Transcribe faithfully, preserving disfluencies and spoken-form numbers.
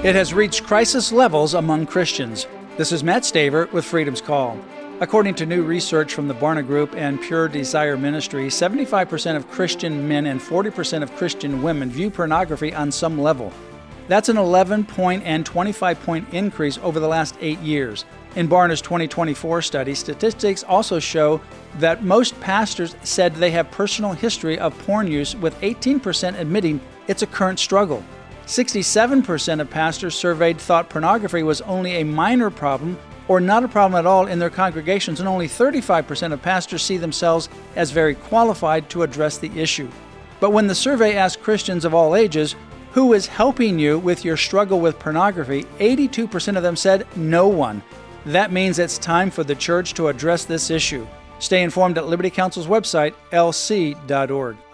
It has reached crisis levels among Christians. This is Matt Staver with Freedom's Call. According to new research from the Barna Group and Pure Desire Ministry, seventy-five percent of Christian men and forty percent of Christian women view pornography on some level. That's an eleven-point and twenty-five-point increase over the last eight years. In Barna's twenty twenty-four study, statistics also show that most pastors said they have personal history of porn use, with eighteen percent admitting it's a current struggle. sixty-seven percent of pastors surveyed thought pornography was only a minor problem or not a problem at all in their congregations, and only thirty-five percent of pastors see themselves as very qualified to address the issue. But when the survey asked Christians of all ages, who is helping you with your struggle with pornography, eighty-two percent of them said no one. That means it's time for the church to address this issue. Stay informed at Liberty Counsel's website, L C dot org.